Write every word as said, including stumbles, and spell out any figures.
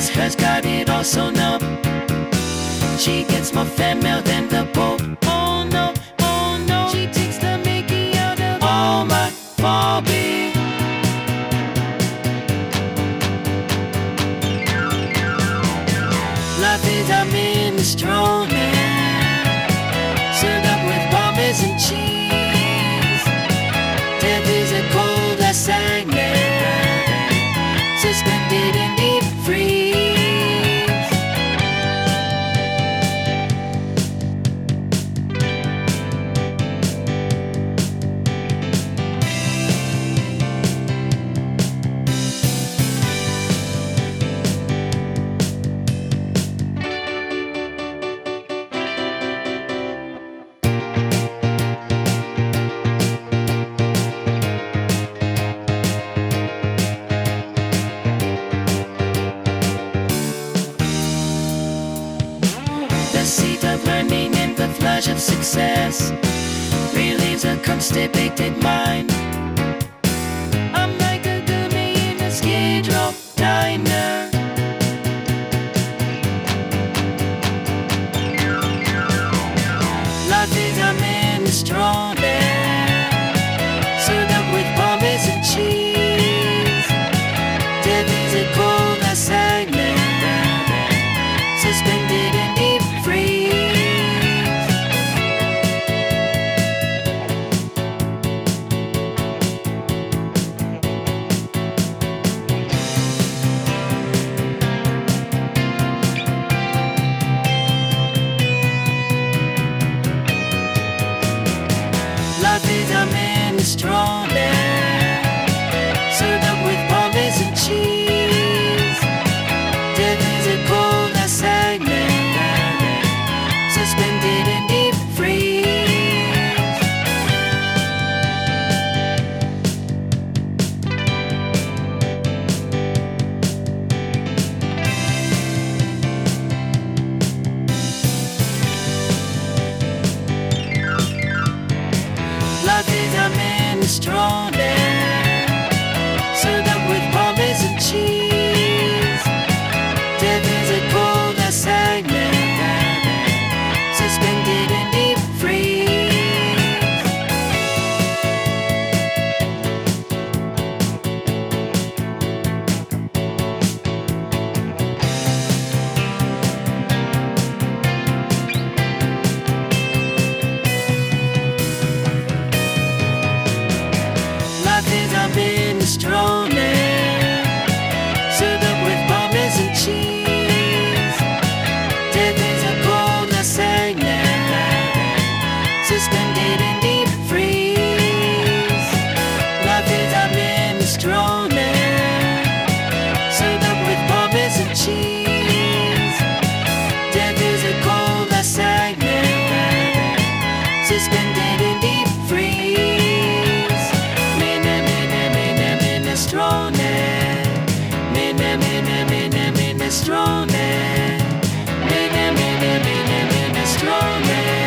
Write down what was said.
Cause her's got it all sewn up. She gets more fan mail than the Pope. Oh no, oh no. She takes the Mickey out of all my Barbie. Life is a minestrone, served up with pommes and cheese. Death is a cold lasagna, suspended in deep freeze. The seed of learning and the flash of success relieves a constipated mind. I'm like a gummy in a skid row diner. Life is a minestrone, served up with pommes and cheese. Death is a cold lasagna, suspended in deep freeze. Life is a minestrone, served up with pommes and cheese. Death is a cold lasagna, suspended in deep freeze. Life is a minestrone, served up with pommes and cheese. Death is a cold lasagna, suspended in deep freeze. Life is a minestrone, served up with pommes and cheese. Death is a cold lasagna, suspended in deep freeze. Life is a minestrone, served up with pommes and cheese. Death is a cold lasagna, suspended in deep freeze. Mina, mina, mina, minestrone. Mina, mina, mina, minestrone. Mina, mina, mina, minestrone.